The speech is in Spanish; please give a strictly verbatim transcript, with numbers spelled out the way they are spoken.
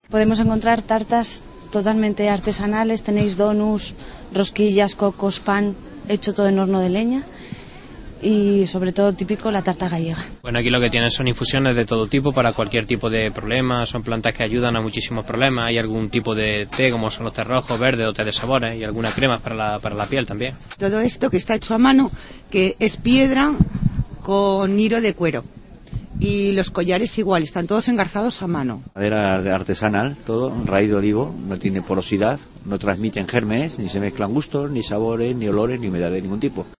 Podemos encontrar tartas totalmente artesanales, tenéis donuts, rosquillas, cocos, pan, hecho todo en horno de leña. Y sobre todo típico la tarta gallega. Bueno, aquí lo que tienen son infusiones de todo tipo para cualquier tipo de problema, son plantas que ayudan a muchísimos problemas, hay algún tipo de té como son los té rojos, verdes o té de sabores y algunas cremas para la, para la piel también. Todo esto que está hecho a mano, que es piedra con hilo de cuero. Y los collares igual, están todos engarzados a mano. Madera artesanal, todo, raíz de olivo, no tiene porosidad, no transmiten gérmenes, ni se mezclan gustos, ni sabores, ni olores, ni humedad de ningún tipo.